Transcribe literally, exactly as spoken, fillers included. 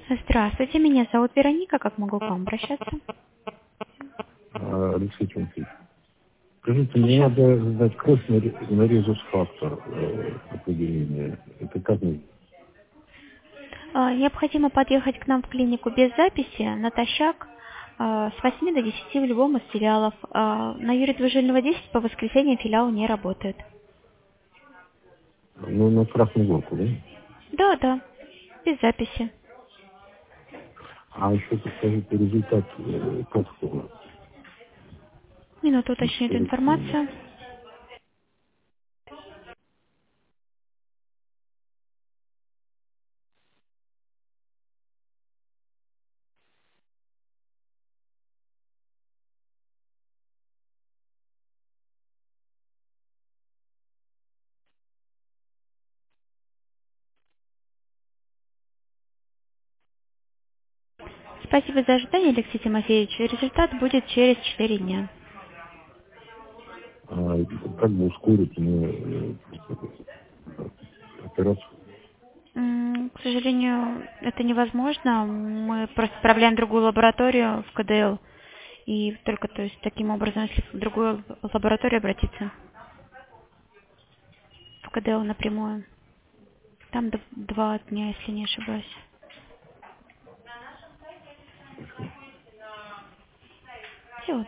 Здравствуйте, меня зовут Вероника. Как могу к вам обращаться? А, Алексей Тимофеевич, скажите, мне Слушаю. надо сдать кровь на, ре- на резус-фактор э, определения. Это как мне? А, Необходимо подъехать к нам в клинику без записи, натощак, а, с восьми до десяти в любом из филиалов. А, На Юрия Движильного десять по воскресеньям филиал не работает. Ну, на Красную Горку, да? Да, да, без записи. А еще подскажите результат э, кровского Минуту из уточню эту спиритизма. информацию. Спасибо за ожидание, Алексей Тимофеевич. Результат будет через четыре дня. А, как бы ускорить мне э, операцию? М, К сожалению, это невозможно. Мы просто отправляем другую лабораторию в КДЛ. И только, то есть, таким образом, если в другую лабораторию обратиться, в КДЛ напрямую, там д- два дня, если не ошибаюсь.